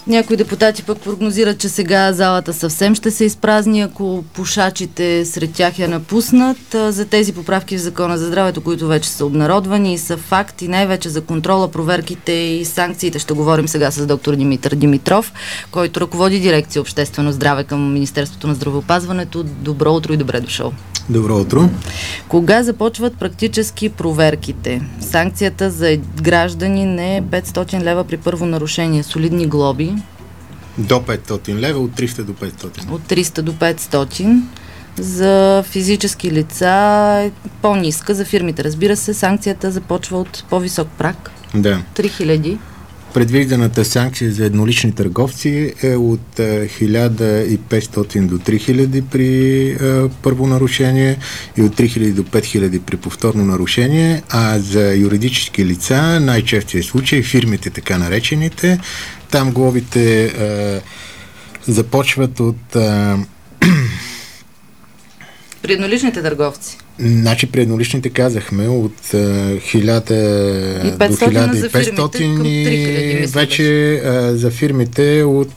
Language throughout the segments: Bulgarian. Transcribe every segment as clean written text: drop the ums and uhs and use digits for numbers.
Някои депутати пък прогнозират, че сега залата съвсем ще се изпразни, ако пушачите сред тях я напуснат. За тези поправки в Закона за здравето, които вече са обнародвани и са факт, и най-вече за контрола, проверките и санкциите, ще говорим сега с доктор Димитър Димитров, който ръководи дирекция Обществено здраве към Министерството на здравеопазването. Добро утро и добре дошъл. Добро утро. Кога започват практически проверките? Санкцията за гражданин е 500 лева при първо нарушение. Солидни глоби. До 500 лева, от 300 до 500. От 300 до 500. За физически лица е по-ниска. За фирмите, разбира се, санкцията започва от по-висок праг. Да. 3000. Предвидената санкция за еднолични търговци е от 1500 до 3000 при първо нарушение и от 3000 до 5000 при повторно нарушение, а за юридически лица най-честият случай, фирмите така наречените, там глобите започват от... При едноличните търговци. Значи при едноличните казахме от 1000 до 1500 и вече за фирмите от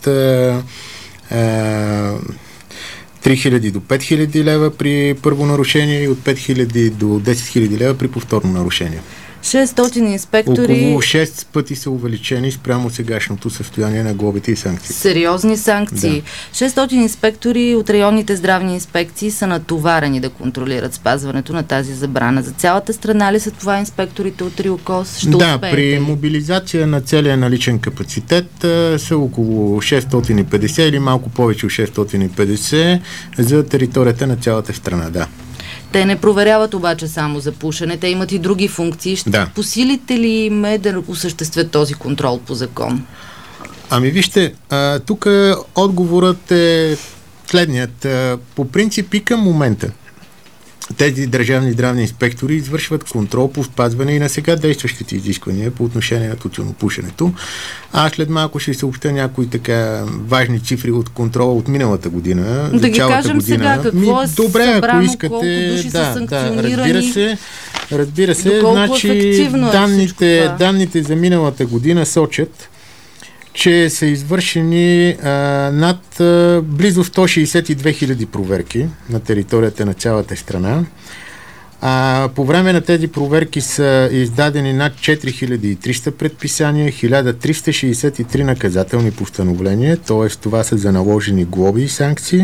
3000 до 5000 лева при първо нарушение и от 5000 до 10 000 лева при повторно нарушение. 600 инспектори... Около 6 пъти са увеличени спрямо сегашното състояние на глобите и санкции. Сериозни санкции. Да. 600 инспектори от районните здравни инспекции са натоварени да контролират спазването на тази забрана. За цялата страна ли са това инспекторите от РИОКОЗ? Да, при мобилизация на целия наличен капацитет са около 650 или малко повече от 650 за територията на цялата страна, да. Те не проверяват обаче само за пушене, те имат и други функции. Ще посилите ли им да осъществят този контрол по закон? Ами вижте, тук отговорът е следният. По принцип и към момента тези държавни здравни инспектори извършват контрол по спазване и на сега действащите изисквания по отношение на тютюнопушенето. Аз след малко ще съобщя някои така важни цифри от контрола от миналата година. Да ги кажем година. Сега какво е добре, събрано, ако искате, колко души са санкционирани. Разбира се, значи данните за миналата година сочат, че са извършени над близо 162 000 проверки на територията на цялата страна. По време на тези проверки са издадени над 4300 предписания, 1363 наказателни постановления, т.е. това са за наложени глоби и санкции.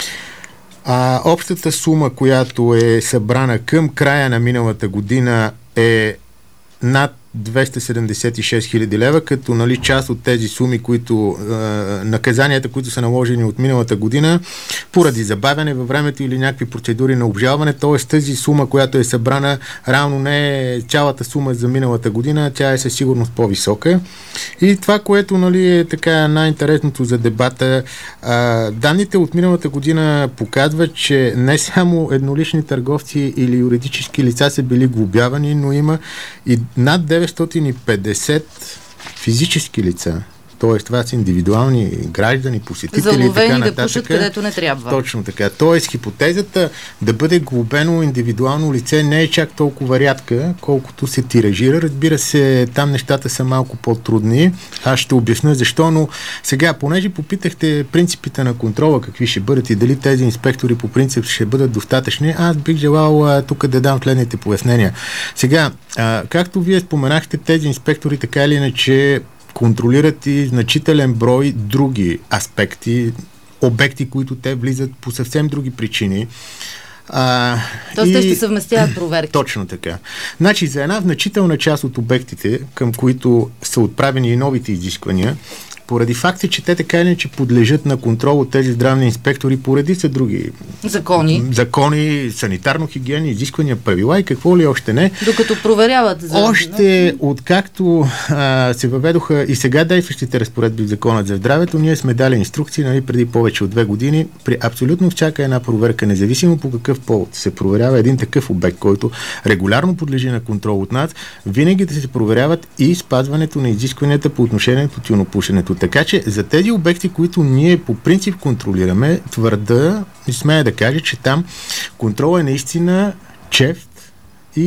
Общата сума, която е събрана към края на миналата година е над 276 000 лева, като част от тези суми, наказанията, които са наложени от миналата година, поради забавяне във времето или някакви процедури на обжалване, т.е. тази сума, която е събрана, реално не е цялата сума за миналата година, тя е със сигурност по-висока. И това, което е така най-интересното за дебата, данните от миналата година показват, че не само еднолични търговци или юридически лица са били глобявани, но има и над 950 физически лица. Т.е. това са индивидуални граждани, посетители и така нататък. Да пушат където не трябва. Точно така. Т.е. хипотезата да бъде глобено индивидуално лице не е чак толкова рядка, колкото се тиражира. Разбира се, там нещата са малко по-трудни. Аз ще обясня защо, но сега, понеже попитахте принципите на контрола, какви ще бъдат и дали тези инспектори по принцип ще бъдат достатъчни, аз бих желал тук да дам следните пояснения. Сега, както вие споменахте, тези инспектори така или иначе контролират и значителен брой други аспекти, обекти, които те влизат по съвсем други причини. Тоест те ще съвместяват проверки. Точно така. Значи за една значителна част от обектите, към които са отправени и новите изисквания, поради факта, че те така или иначе подлежат на контрол от тези здравни инспектори, поради са други закони, санитарно-хигиени, изисквания, правила и какво ли още не. Докато проверяват. Още откакто се въведоха и сега действащите разпоредби в Закона за здравето, ние сме дали инструкции преди повече от 2 години при абсолютно всяка една проверка, независимо по какъв повод се проверява един такъв обект, който регулярно подлежи на контрол от нас, винаги да се проверяват и спазването на изискванията по отношение на тютюнопушенето. Така че за тези обекти, които ние по принцип контролираме, твърда и смея да кажа, че там контролът е наистина чефт и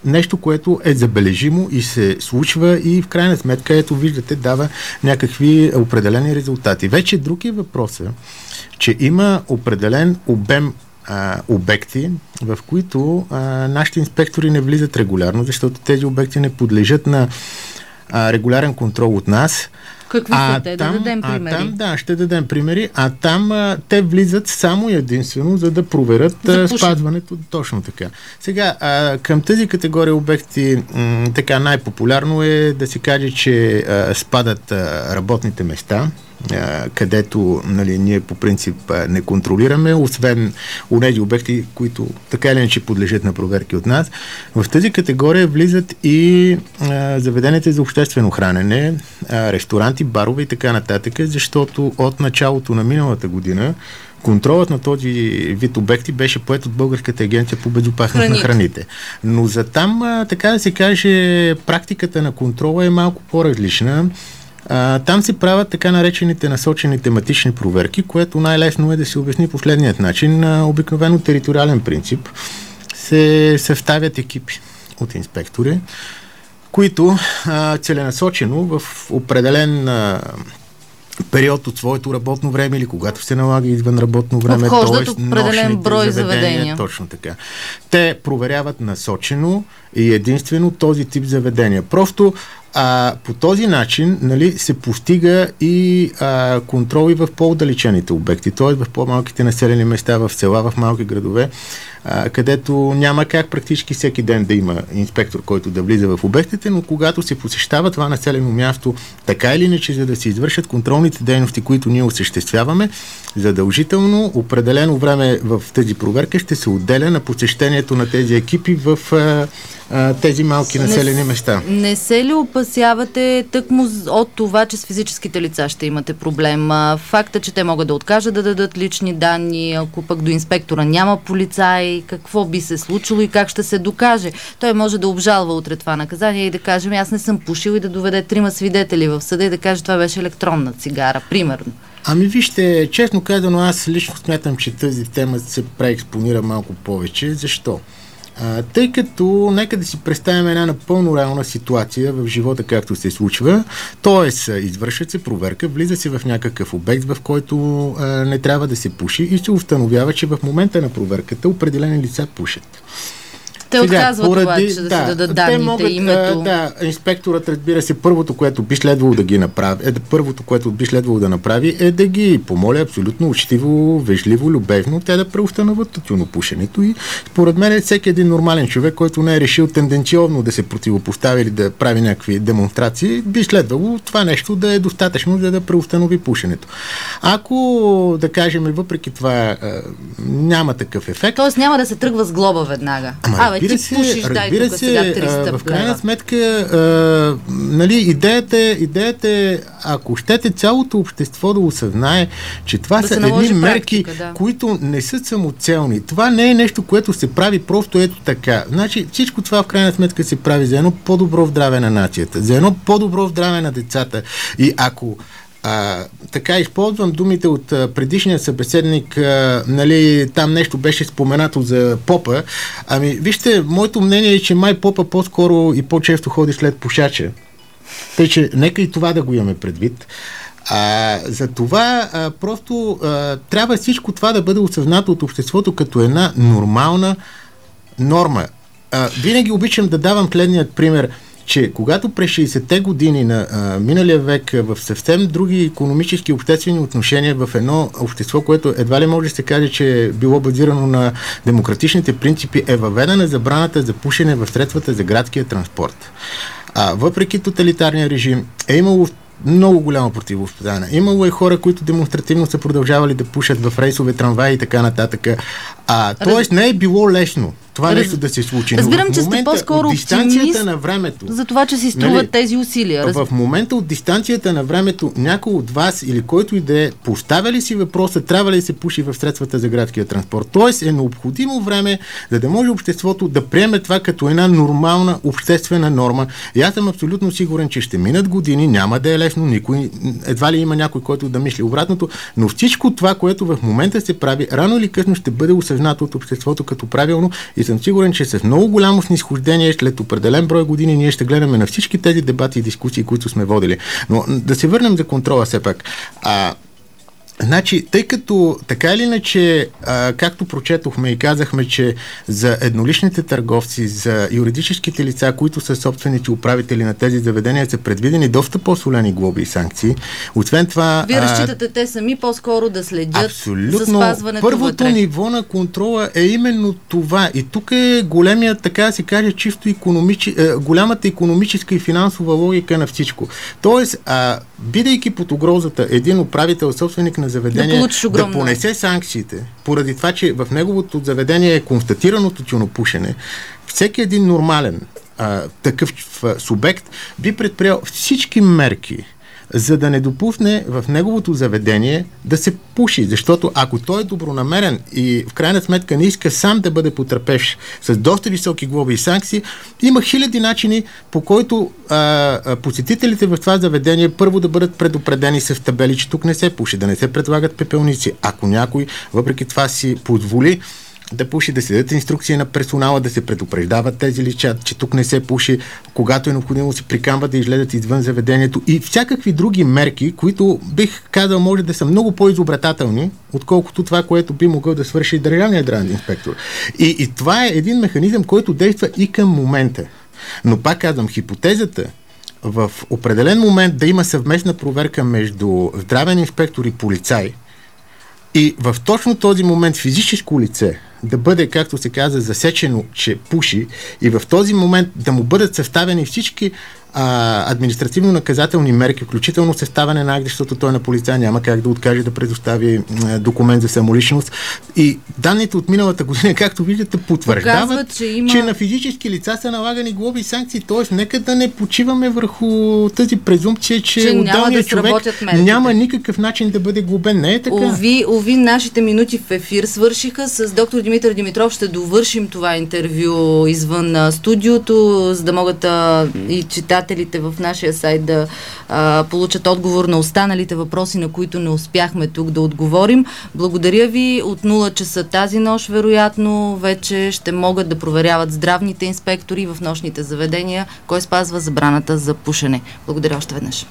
нещо, което е забележимо и се случва и в крайна сметка, ето виждате, дава някакви определени резултати. Вече друг е въпросът, че има определен обем обекти, в които нашите инспектори не влизат регулярно, защото тези обекти не подлежат на регулярен контрол от нас. Какви са те? Да дадем примери. Ще дадем примери. А там те влизат само единствено, за да проверят спазването. Точно така. Сега, към тази категория обекти така най-популярно е да се каже, че спадат работните места, където ние по принцип не контролираме, освен онези обекти, които така или иначе подлежат на проверки от нас. В тази категория влизат и заведенията за обществено хранене, ресторанти, барове и така нататък, защото от началото на миналата година контролът на този вид обекти беше поет от Българската агенция по безопасност на храните. Но за там, така да се каже, практиката на контрола е малко по-различна. Там се правят така наречените насочени тематични проверки, което най-лесно е да се обясни последният начин. На обикновено териториален принцип се съставят екипи от инспектори, които целенасочено в определен период от своето работно време или когато се налага извън работно време, т.е. определен брой заведения. Точно така. Те проверяват насочено и единствено този тип заведения. Просто по този начин се постига и контрол и в по-отдалечените обекти, т.е. в по-малките населени места, в села, в малки градове, където няма как практически всеки ден да има инспектор, който да влиза в обектите, но когато се посещава това населено място, така или иначе, за да се извършат контролните дейности, които ние осъществяваме, задължително определено време в тази проверка ще се отделя на посещението на тези екипи в тези малки населени места. Не се ли опасявате тъкмо от това, че с физическите лица ще имате проблем? Факта, че те могат да откажат да дадат лични данни, ако пък до инспектора няма полицай, какво би се случило и как ще се докаже? Той може да обжалва утре това наказание и да каже, аз не съм пушил, и да доведе 3 свидетели в съда и да каже, това беше електронна цигара, примерно. Вижте, честно казано, аз лично смятам, че тази тема се преекспонира малко повече. Защо? Тъй като, нека да си представим една напълно реална ситуация в живота, както се случва, т.е. извършва се проверка, влиза се в някакъв обект, в който не трябва да се пуши и се установява, че в момента на проверката определени лица пушат. Те отказват обаче да си дадат данните, името. Инспекторът, разбира се, първото, което би следвало да направи, е да ги помоли абсолютно учтиво, вежливо, любезно, те да преустановят тютюнопушенето. И според мен всеки един нормален човек, който не е решил тенденциозно да се противопостави или да прави някакви демонстрации, би следвало това нещо да е достатъчно, за да преустанови пушенето. Ако, да кажем, въпреки това няма такъв ефект... Тоест няма да се тръгва с глоба веднага. Разбира се, в крайна сметка, идеята е, ако щете цялото общество да осъзнае, че това са едни мерки, които не са самоцелни. Това не е нещо, което се прави просто ето така. Значи всичко това в крайна сметка се прави за едно по-добро здраве на нацията, за едно по-добро здраве на децата. И ако така използвам думите от предишния събеседник, там нещо беше споменато за попа. Вижте, моето мнение е, че май попа по-скоро и по-често ходи след пушача. Тъй, че нека и това да го имаме предвид. За това просто трябва всичко това да бъде осъзнато от обществото като една нормална норма. Винаги обичам да давам следният пример, че когато през 60-те години на миналия век в съвсем други икономически и обществени отношения в едно общество, което едва ли може да се каже, че е било базирано на демократичните принципи, е въведена забраната за пушене в средствата за градския транспорт. Въпреки тоталитарния режим е имало много голямо противопоставяне. Имало е хора, които демонстративно са продължавали да пушат в рейсове, трамваи и така нататък. Тоест не е било лесно това нещо да се случи. Разбирам, че сте по-скоро оптимист на времето, за това, че си струват тези усилия. В момента от дистанцията на времето някой от вас или който и да е поставя ли си въпроса, трябва ли да се пуши в средствата за градския транспорт. Тоест е необходимо време, за да може обществото да приеме това като една нормална обществена норма. И аз съм абсолютно сигурен, че ще минат години, няма да е лесно, едва ли има някой, който да мисли обратното, но всичко това, което в момента се прави, рано или късно ще бъде осъзнато осъзнато от обществото като правилно и съм сигурен, че с много голямо снизхождение след определен брой години ние ще гледаме на всички тези дебати и дискусии, които сме водили. Но да се върнем за контрола все пак. Значи, тъй като така или иначе, както прочетохме и казахме, че за едноличните търговци, за юридическите лица, които са собственици управители на тези заведения, са предвидени доста по-солени глоби и санкции. Освен това... Вие разчитате те сами по-скоро да следят за спазването първото вътре. ниво на контрола е именно това. И тук е големия, така да се каже, чисто голямата икономическа и финансова логика на всичко. Тоест, бидейки под угрозата един управител, собственик на заведение, да понесе санкциите, поради това, че в неговото заведение е констатираното тютюнопушене, всеки един нормален такъв субект би предприел всички мерки, за да не допусне в неговото заведение да се пуши. Защото ако той е добронамерен и в крайна сметка не иска сам да бъде потърпеш с доста високи глоби и санкции, има хиляди начини, по който посетителите в това заведение първо да бъдат предупредени с табели, че тук не се пуши, да не се предлагат пепелници. Ако някой въпреки това си позволи да пуши, да се дадат инструкции на персонала, да се предупреждават тези лица, че тук не се пуши, когато е необходимо се приканват да излезат извън заведението и всякакви други мерки, които бих казал може да са много по-изобретателни, отколкото това, което би могъл да свърши държавният здравен инспектор. И това е един механизъм, който действа и към момента. Но пак казвам, хипотезата в определен момент да има съвместна проверка между здравен инспектор и полицай и в точно този момент физическо лице да бъде, както се каза, засечено, че пуши и в този момент да му бъдат съставени всички административно-наказателни мерки, включително съставяне на акт, защото той на полицай няма как да откаже да предостави документ за самоличност. И данните от миналата година, както виждате, потвърждават, че на физически лица са налагани глоби и санкции. Тоест, нека да не почиваме върху тази презумпция, че отделният човек няма никакъв начин да бъде глобен. Не е така. Ови, нашите минути в ефир свършиха. С доктор Димитър Димитров ще довършим това интервю извън студиото, за да могат и читателите в нашия сайт да получат отговор на останалите въпроси, на които не успяхме тук да отговорим. Благодаря ви. От 0 часа тази нощ, вероятно, вече ще могат да проверяват здравните инспектори в нощните заведения кой спазва забраната за пушене. Благодаря още веднъж.